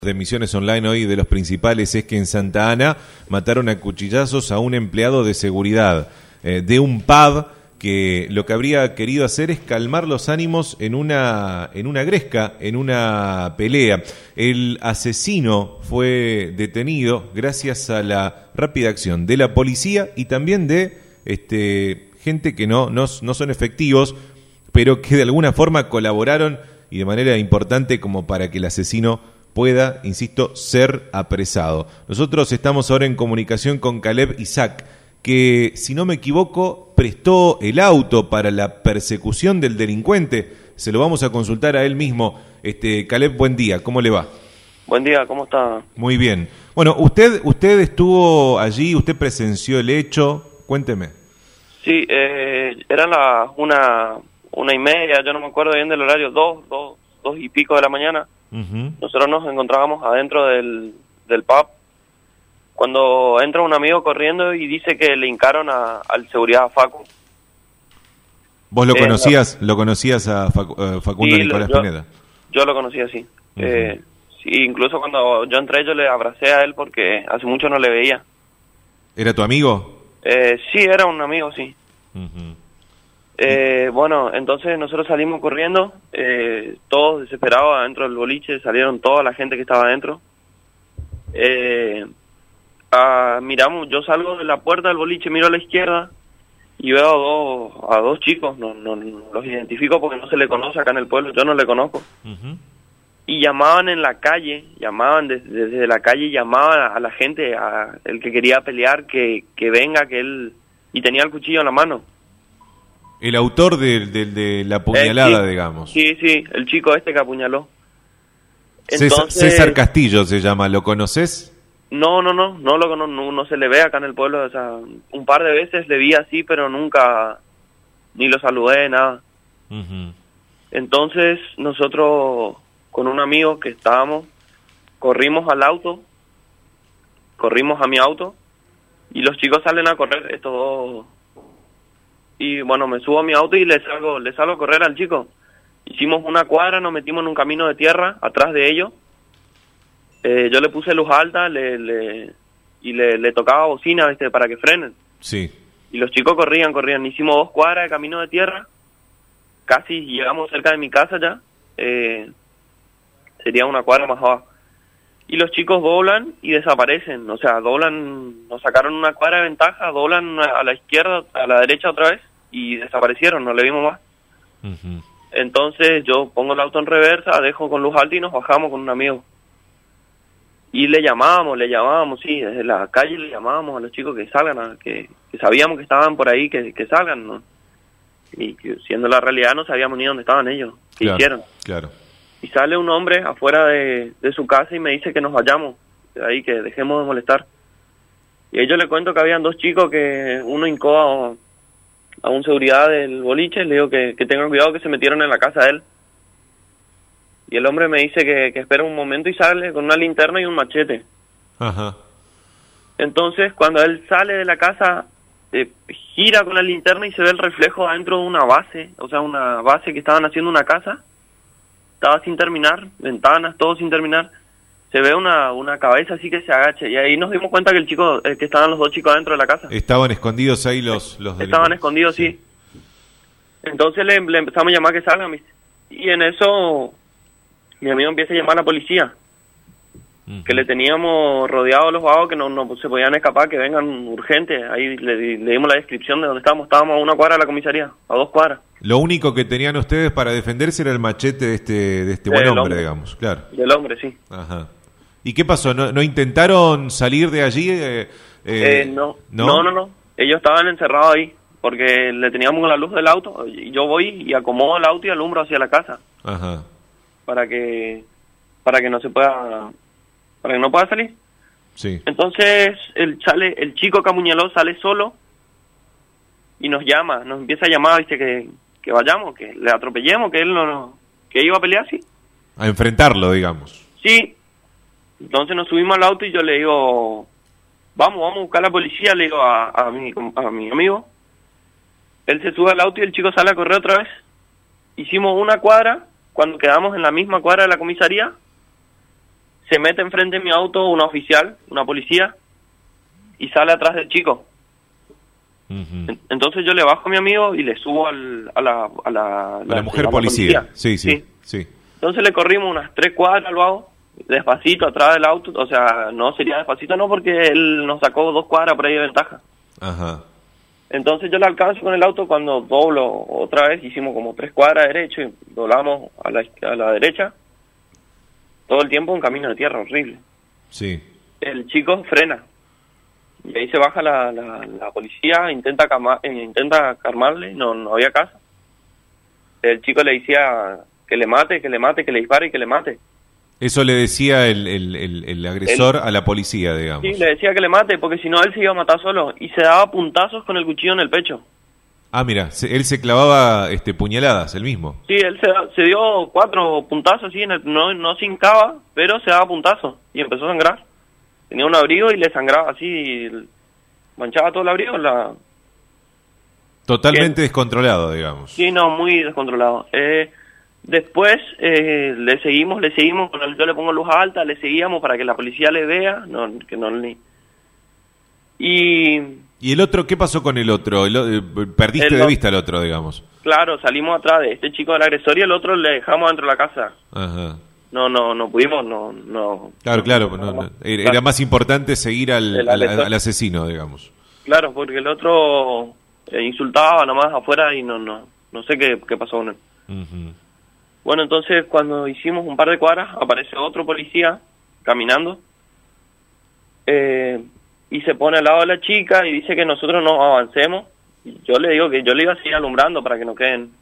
De Misiones Online hoy de los principales es que en Santa Ana mataron a cuchillazos a un empleado de seguridad de un pub que lo que habría querido hacer es calmar los ánimos en una gresca, en una pelea. El asesino fue detenido gracias a la rápida acción de la policía y también de gente que no son efectivos, pero que de alguna forma colaboraron y de manera importante como para que el asesino pueda, insisto, ser apresado. Nosotros estamos ahora en comunicación con Caleb Isaac, que, si no me equivoco, prestó el auto para la persecución del delincuente. Se lo vamos a consultar a él mismo. Caleb, buen día, ¿cómo le va? Buen día, ¿cómo está? Muy bien. Bueno, usted estuvo allí, usted presenció el hecho, cuénteme. Sí, eran las 1:30, yo no me acuerdo bien del horario, dos y pico de la mañana. Uh-huh. Nosotros nos encontrábamos adentro del pub cuando entra un amigo corriendo y dice que le hincaron al seguridad Facu. ¿Vos lo conocías a Facundo sí, Nicolás Pineda? Yo lo conocía, sí. Uh-huh. Sí. Incluso cuando yo entré yo le abracé a él porque hace mucho no le veía. ¿Era tu amigo? Sí, era un amigo, sí. Uh-huh. Bueno, entonces nosotros salimos corriendo, todos desesperados adentro del boliche, salieron toda la gente que estaba adentro. Miramos, yo salgo de la puerta del boliche, miro a la izquierda y veo a dos chicos, no los identifico porque no se le conoce acá en el pueblo, yo no le conozco. Uh-huh. Y llamaban en la calle, llamaban desde la calle, llamaban a la gente, a el que quería pelear, que venga, que él, y tenía el cuchillo en la mano. El autor de la puñalada, digamos. Sí, el chico que apuñaló. Entonces, César Castillo se llama, ¿lo conoces? No lo conozco, no se le ve acá en el pueblo, o sea, un par de veces le vi así, pero nunca, ni lo saludé, nada. Uh-huh. Entonces, nosotros, con un amigo que estábamos, corrimos a mi auto, y los chicos salen a correr, estos dos. Y bueno, me subo a mi auto y le salgo a correr al chico. Hicimos una cuadra, nos metimos en un camino de tierra atrás de ellos. Yo le puse luz alta y le tocaba bocina, para que frenen. Sí. Y los chicos corrían. Hicimos 2 cuadras de camino de tierra. Casi llegamos cerca de mi casa ya. Sería una cuadra más abajo. Y los chicos doblan y desaparecen. O sea, doblan, nos sacaron una cuadra de ventaja, doblan a la izquierda, a la derecha otra vez. Y desaparecieron, no le vimos más. Uh-huh. Entonces yo pongo el auto en reversa, dejo con luz alta y nos bajamos con un amigo. Y le llamábamos, sí, desde la calle le llamábamos a los chicos que salgan, que sabíamos que estaban por ahí, que salgan, ¿no? Y que, siendo la realidad, no sabíamos ni dónde estaban ellos, qué hicieron. Claro. Y sale un hombre afuera de su casa y me dice que nos vayamos, de ahí, que dejemos de molestar. Y yo le cuento que habían 2 chicos que uno hincó a un seguridad del boliche, le digo que tengan cuidado, que se metieron en la casa de él. Y el hombre me dice que espera un momento y sale con una linterna y un machete. Ajá. Entonces, cuando él sale de la casa, gira con la linterna y se ve el reflejo adentro de una base, o sea, una base que estaban haciendo una casa. Estaba sin terminar, ventanas, todo sin terminar. Se ve una cabeza así que se agacha. Y ahí nos dimos cuenta que el chico, que estaban los 2 chicos adentro de la casa. Estaban escondidos ahí los Estaban escondidos, sí. Entonces le empezamos a llamar que salgan. Y en eso mi amigo empieza a llamar a la policía. Uh-huh. Que le teníamos rodeados los vagos que no se podían escapar, que vengan urgentes. Ahí le dimos la descripción de dónde estábamos. Estábamos a 1 cuadra de la comisaría, a 2 cuadras. Lo único que tenían ustedes para defenderse era el machete de este buen hombre, digamos, claro. Del hombre, sí. Ajá. ¿Y qué pasó? ¿No intentaron salir de allí? No. Ellos estaban encerrados ahí, porque le teníamos la luz del auto, y yo voy y acomodo el auto y alumbro hacia la casa. Ajá. Para que no pueda salir. Sí. Entonces el chico que apuñaló sale solo y nos empieza a llamar, dice que vayamos, que le atropellemos, que él que iba a pelear, sí. A enfrentarlo, digamos. Sí. Entonces nos subimos al auto y yo le digo, vamos a buscar a la policía, le digo a mi amigo. Él se sube al auto y el chico sale a correr otra vez. Hicimos 1 cuadra, cuando quedamos en la misma cuadra de la comisaría, se mete enfrente de mi auto una oficial, una policía, y sale atrás del chico. Entonces yo le bajo a mi amigo y le subo a la mujer policía. Sí. Entonces le corrimos unas 3 cuadras, lo hago, despacito atrás del auto, o sea, no sería despacito, no, porque él nos sacó 2 cuadras por ahí de ventaja. Ajá. Entonces yo le alcanzo con el auto cuando doblo otra vez, hicimos como 3 cuadras derecho y doblamos a la derecha. Todo el tiempo un camino de tierra horrible. Sí. El chico frena. Y ahí se baja la policía, intenta calmarle, no había caso. El chico le decía que le mate, que le dispare y que le mate. Eso le decía el agresor a la policía, digamos. Sí, le decía que le mate, porque si no él se iba a matar solo. Y se daba puntazos con el cuchillo en el pecho. Ah, mira, él se clavaba puñaladas, él mismo. Sí, él se dio 4 puntazos, así, no se hincaba, pero se daba puntazos. Y empezó a sangrar. Tenía un abrigo y le sangraba así, manchaba todo el abrigo. Totalmente descontrolado, digamos. Sí, no, muy descontrolado. Después le seguimos, cuando yo le pongo luz alta, le seguíamos para que la policía le vea, ¿Y el otro? ¿Qué pasó con el otro? Perdiste de vista al otro, digamos. Claro, salimos atrás de este chico del agresor y el otro le dejamos dentro de la casa. Ajá. No pudimos, no. Claro. Era más importante seguir al asesino, digamos. Claro, porque el otro insultaba nomás afuera y no sé qué pasó con él. Bueno, entonces cuando hicimos un par de cuadras, aparece otro policía caminando y se pone al lado de la chica y dice que nosotros no avancemos. Y yo le digo que yo le iba a seguir alumbrando para que no queden.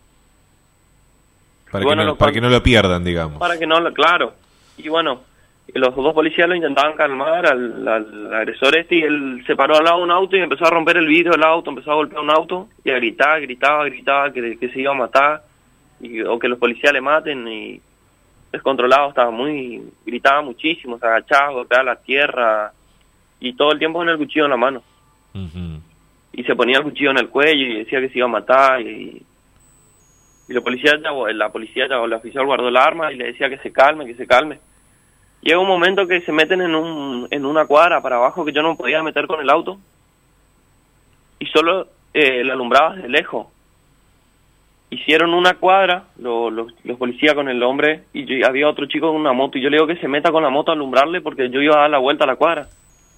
Para que no lo pierdan, digamos. Claro. Y bueno, los 2 policías lo intentaban calmar al agresor y él se paró al lado de un auto y empezó a romper el vidrio del auto, empezó a golpear un auto y a gritaba que se iba a matar o que los policías le maten, y descontrolado estaba, gritaba muchísimo, se agachaba, golpeaba la tierra y todo el tiempo con el cuchillo en la mano. Y se ponía el cuchillo en el cuello y decía que se iba a matar y la oficial guardó el arma y le decía que se calme. Llega un momento que se meten en una cuadra para abajo que yo no podía meter con el auto y solo la alumbraba desde lejos. Hicieron una cuadra los policías con el hombre y había otro chico con una moto y yo le digo que se meta con la moto a alumbrarle porque yo iba a dar la vuelta a la cuadra.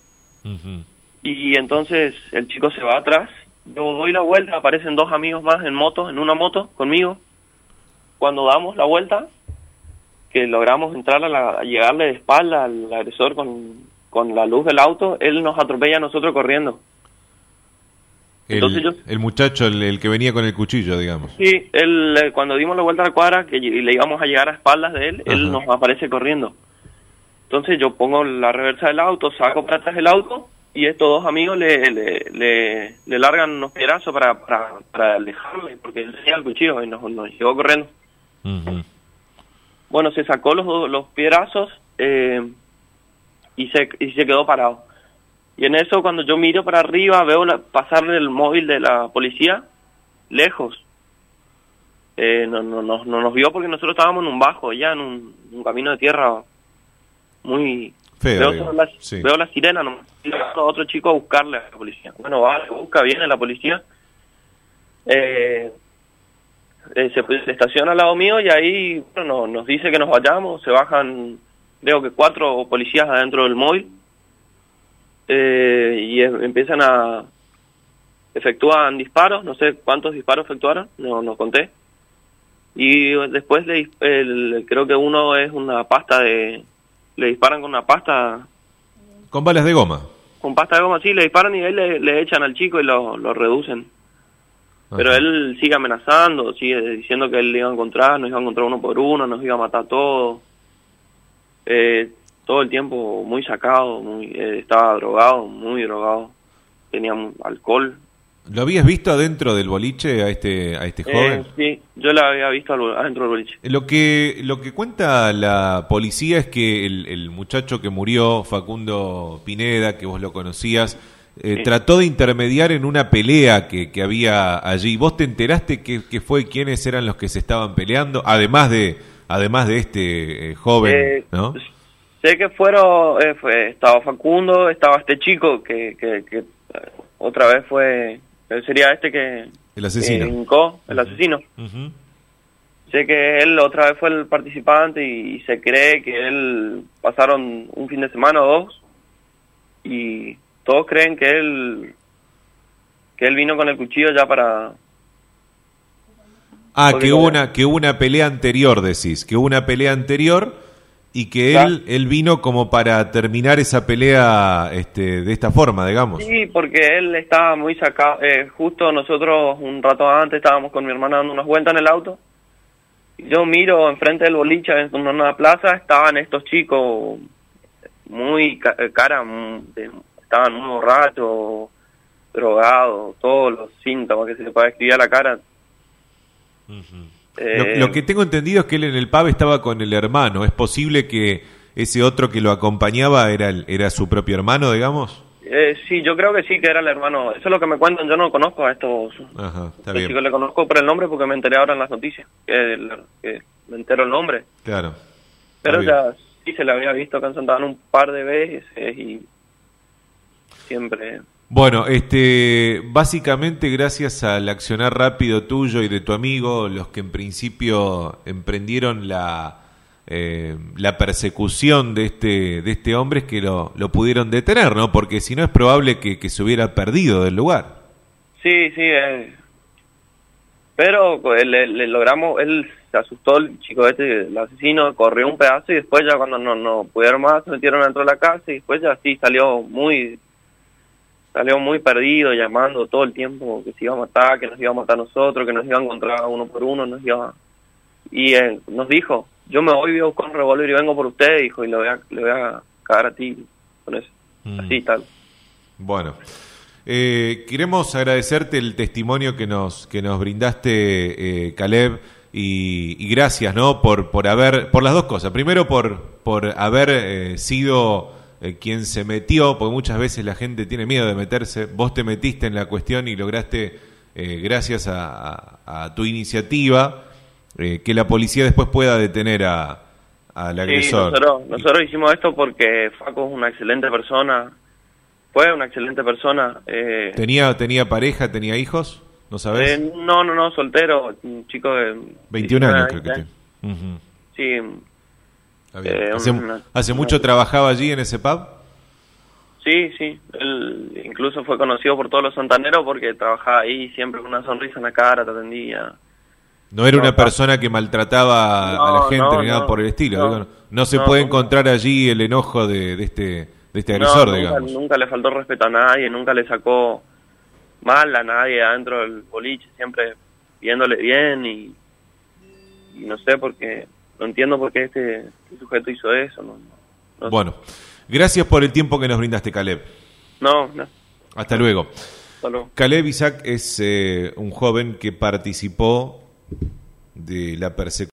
Y entonces el chico se va atrás, yo doy la vuelta, aparecen 2 amigos más en una moto conmigo. Cuando damos la vuelta, que logramos entrar a llegarle de espalda al agresor con la luz del auto, él nos atropella a nosotros corriendo. El muchacho, el que venía con el cuchillo, digamos. Sí, cuando dimos la vuelta a la cuadra y le íbamos a llegar a espaldas de él, él nos aparece corriendo. Entonces yo pongo la reversa del auto, saco para atrás el auto y estos 2 amigos le largan unos piedrazos para alejarle, porque él tenía el cuchillo y nos llegó corriendo. Bueno, se sacó los piedrazos y se quedó parado. Y en eso, cuando yo miro para arriba, veo pasarle el móvil de la policía lejos. No nos vio porque nosotros estábamos en un bajo, ya en un camino de tierra muy feo. Veo la sirena, nomás. Y otro chico a buscarle a la policía. Bueno, busca, viene la policía. Se estaciona al lado mío y ahí nos dice que nos vayamos. Se bajan, creo que 4 policías adentro del móvil. Y empiezan efectúan disparos, no sé cuántos disparos efectuaron, no conté. Y después creo que uno es una pasta le disparan con una pasta. ¿Con balas de goma? Con pasta de goma, sí, le disparan y ahí le echan al chico y lo reducen. Pero él sigue amenazando, sigue diciendo que él le iba a encontrar, nos iba a encontrar uno por uno, nos iba a matar todos. Todo el tiempo muy sacado, estaba drogado, muy drogado, tenía alcohol. ¿Lo habías visto adentro del boliche a este joven? Sí, yo lo había visto adentro del boliche. Lo que cuenta la policía es que el muchacho que murió, Facundo Pineda, que vos lo conocías, trató de intermediar en una pelea que había allí. ¿Vos te enteraste quiénes eran los que se estaban peleando? Además de este joven, ¿no? sé que estaba Facundo, estaba este chico que otra vez sería el asesino. El asesino. Sé que él otra vez fue el participante y se cree que él pasaron un fin de semana o dos y todos creen que él vino con el cuchillo ya para... que hubo una pelea anterior, decís, que hubo una pelea anterior y que él vino como para terminar esa pelea de esta forma, digamos. Sí, porque él estaba muy sacado. Justo nosotros un rato antes estábamos con mi hermana dando unas vueltas en el auto. Yo miro enfrente del boliche, en una plaza, estaban estos chicos muy estaban muy borrachos, drogados, todos los síntomas que se le puede escribir a la cara. Lo que tengo entendido es que él en el pub estaba con el hermano. ¿Es posible que ese otro que lo acompañaba era su propio hermano, digamos? Sí, yo creo que sí, que era el hermano. Eso es lo que me cuentan. Yo no conozco a estos chicos. Le conozco por el nombre porque me enteré ahora en las noticias. Que me entero el nombre. Claro. Pero ya sí se le había visto acá en Santa Ana un par de veces y siempre... Bueno, básicamente gracias al accionar rápido tuyo y de tu amigo, los que en principio emprendieron la persecución de este hombre, es que lo pudieron detener, ¿no? Porque si no es probable que se hubiera perdido del lugar. Sí, pero le logramos, él se asustó, el chico el asesino, corrió un pedazo y después ya cuando no pudieron más, se metieron dentro de la casa y después ya sí salió muy perdido, llamando todo el tiempo que se iba a matar, que nos iba a matar a nosotros, que nos iba a encontrar uno por uno, y nos dijo, yo me voy a buscar un revólver y vengo por usted, dijo, y le voy a cagar a ti con eso, así tal. Bueno, queremos agradecerte el testimonio que nos brindaste, Caleb, y gracias, ¿no? por las dos cosas. Primero por haber sido quien se metió, porque muchas veces la gente tiene miedo de meterse. Vos te metiste en la cuestión y lograste, gracias a tu iniciativa, que la policía después pueda detener al agresor. Nosotros hicimos esto porque Facu es una excelente persona, fue una excelente persona. ¿Tenía pareja, tenía hijos? ¿No sabés? No, soltero, un chico de 21 años creo que tiene. Sí. ¿Hace mucho trabajaba allí en ese pub? Sí, él incluso fue conocido por todos los santaneros porque trabajaba ahí siempre con una sonrisa en la cara, te atendía. No era una persona que maltrataba a la gente ni nada por el estilo. No se puede encontrar allí el enojo de este agresor, digamos. Nunca le faltó respeto a nadie, nunca le sacó mal a nadie adentro del boliche, siempre viéndole bien y no sé por qué. No entiendo por qué este sujeto hizo eso. No. Bueno, gracias por el tiempo que nos brindaste, Caleb. No. Hasta luego. Hasta luego. Caleb Isaac es un joven que participó de la persecución